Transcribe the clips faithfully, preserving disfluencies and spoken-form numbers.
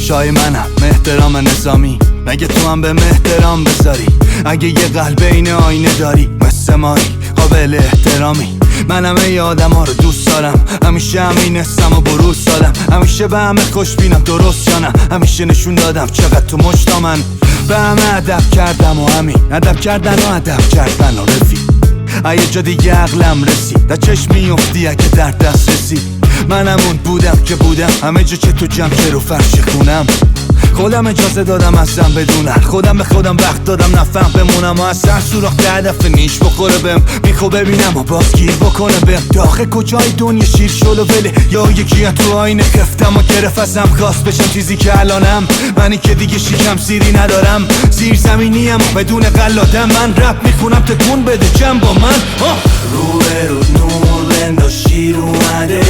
چای منم احترام نظامی، مگه تو هم به احترام بذاری؟ اگه یه قلب این آینه داری مثل مایی قابل احترامی. منم ای آدم ها رو دوست دارم، همیشه همین اسم و بروز دادم، همیشه به همه خوش بینم درست جانم، همیشه نشون دادم چقدر تو مشتا من به همه ادب کردم و همین ادب کردن و ادب کردن و رفیق. اگه جا دیگه عقلم رسید در چشم میفتی اگه در دست رسید. منم اون بودم که بودم همه جا که تو جمع که رو فرش خونم. خودم اجازه دادم ازم بدونم، خودم به خودم وقت دادم نفهم بمونم و از سر سوراخ ده دفعه نیش بخوره بهم. میخوا ببینم و باز گیر بکنه بهم. داخل کجای دنیا شیر شلو وله یا یکی از تو آینه خفتم و گرفت ازم خواست بشم چیزی که الانم. منی که دیگه شیکم سیری ندارم، زیر زمینیم و بدون قلادم. من رپ میخونم تکون بده جمع با من. رو به رو نور بنداز شیر اومده،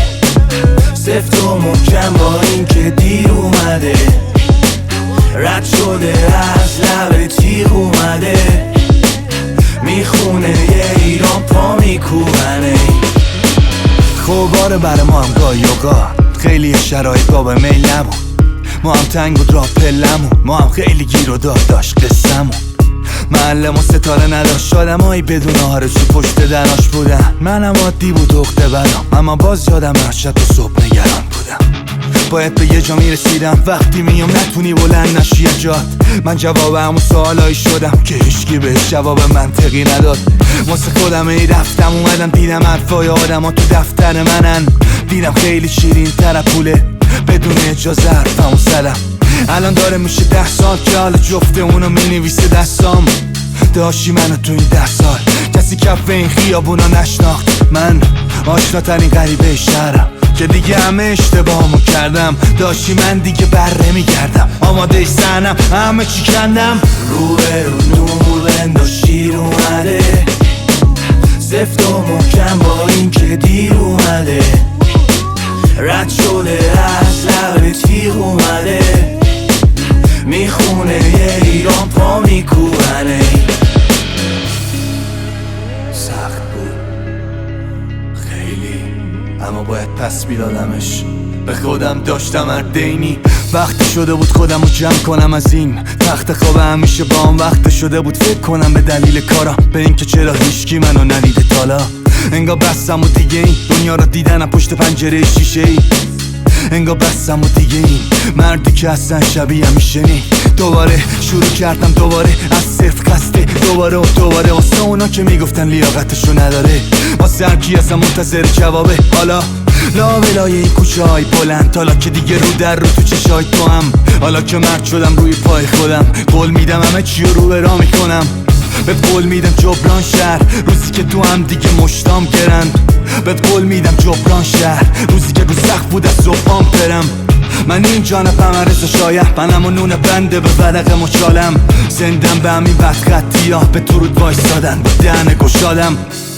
سفت و محکم با این که دیر اومده، رد شده از لب تیغ اومده، میخونه یه ایران پا میکوبنه. خوباره برای ما هم گاهی اوقات خیلی شرایط باب میل نبود، ما هم تنگ و را پلمون، ما هم خیلی گیر و داد داشت قصمون. معلم و ستاره نداشت، آدمایی بدون آرزو پشت دراش بودن. منم عادی بود اخته برام، اما باز یادم از شب و صبح نگران بودم. باید به یه جا میرسیدم وقتی میام نتونی بلند نشی جات. من جواب همون سوالایی شدم که هیچکی بهش جواب منطقی نداد. واسه خودم ای رفتم اومدم دیدم حرفای آدم ها تو دفتر منن، دیدم خیلی شیرین تر پوله بدون اجازه حرفمو زدم. الان داره میشه ده سال که حالا جفته اونو مینویسه دستام. داشتی منو تو این ده سال کسی کف این خیابونا نشناخت. من آشناترین غریبه شهرم که دیگه همه اشتباهمو کردم. داشتی من دیگه بره میگردم آماده سنم همه چی کندم. رو به رو نور بنداز شیر اومده، سفت و محکم با این که دیر اومده، رد شده از لب تیغ اومده، میخونه یه ایران پا میکوبنه. سخت بود خیلی، اما باید پس میدادمش. به خودم داشتم اردینی وقت شده بود خودم رو جمع کنم از این تخت خواب. همیشه با هم وقت شده بود فکر کنم به دلیل کارم به اینکه چرا هیچکی منو ندیده تالا. انگار بستم و دیگه این دنیا رو دیدنم پشت پنجره شیشه ای. انگار بستم و دیگه این مردی که اصلا شبیه همیشه نی. دوباره شروع کردم دوباره از صفر خسته دوباره و دوباره واسه اونا که میگفتن لیاقتشو نداره، واسه هر کی اصلا منتظر جوابه. حالا لابلای این کوچه های بلند، حالا که دیگه رو در رو تو چشای تو هم، حالا که مرد شدم روی پای خودم قول میدم همه چی رو به راه میکنم. بهت قول میدم جبران شهر روزی که تو هم دیگه مشتام گرند. بهت قول میدم جبران شهر روزی که رو سخت بود از صبحام برم. من اینجا نپم رزا شایه منم و نون بنده به ورق مچالم. زندم به همین بدخطی ها به تو رود وایستادن با دهن گشادم.